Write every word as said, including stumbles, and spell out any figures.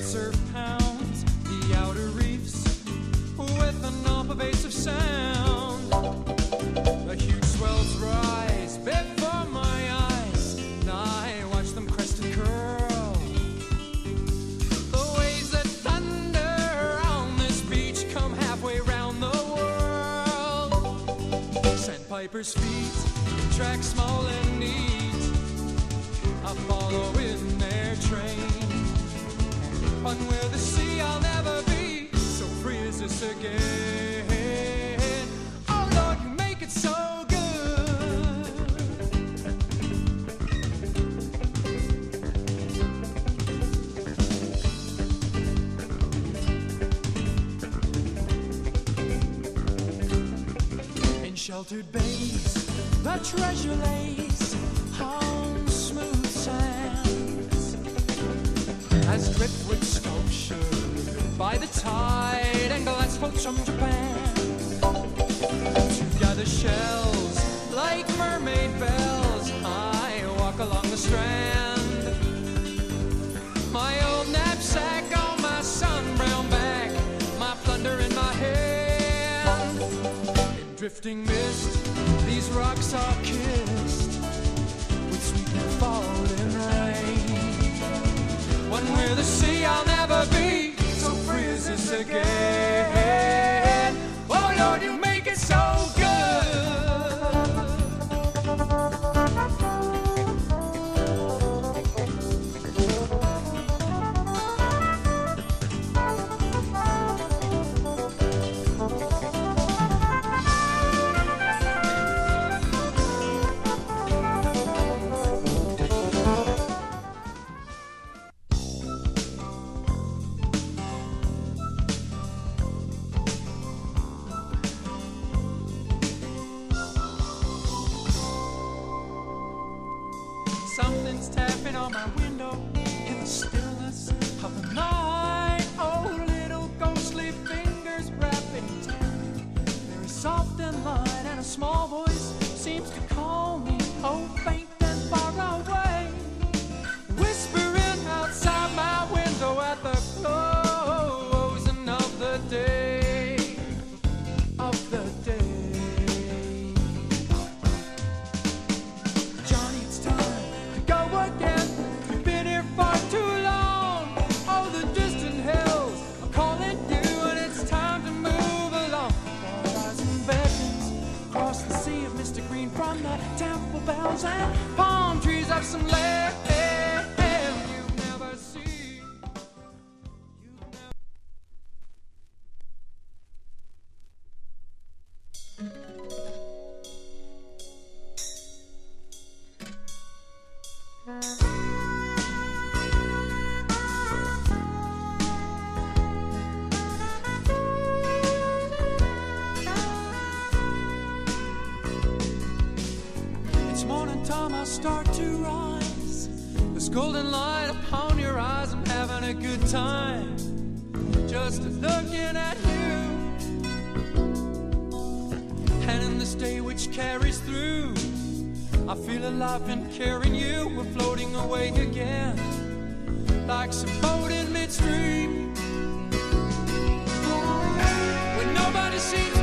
surf pounds the outer reefs with an all-pervasive sound. The huge swells rise before my eyes, and I watch them crest and curl. The waves that thunder on this beach come halfway round the world. Sandpiper's feet track small and neat, I follow in their train. But where the sea I'll never be so free as this again. Oh Lord, you make it so good. In sheltered bays, the treasure lays on smooth sands, as driftwood sculpture by the tide and glass boats from Japan, to gather shells like mermaid bells. I walk along the strand, my old knapsack on my sun-brown back, my plunder in my hand. In drifting mist, these rocks are kissed with sweet falling rain. One where the sea I'll never be so free as this again. Oh Lord, you make it so good. Something's tapping on my window in the stillness of the night. Oh, little ghostly fingers rapping, tapping, very soft and light, and a small voice seems to call me, oh, faint and far away, whispering outside my window at the closing of the day, of the day. Johnny, it's time to go again. You've been here far too long. Oh, the distant hills are calling you, and it's time to move along. Horizon beckons across the sea of misty green from the temple bells and palm trees of some land you never see. You never It's morning time, I start to rise. There's golden light upon your eyes. I'm having a good time just looking at you. And in this day which carries through, I feel alive and carrying you. We're floating away again like some boat in midstream, when nobody seems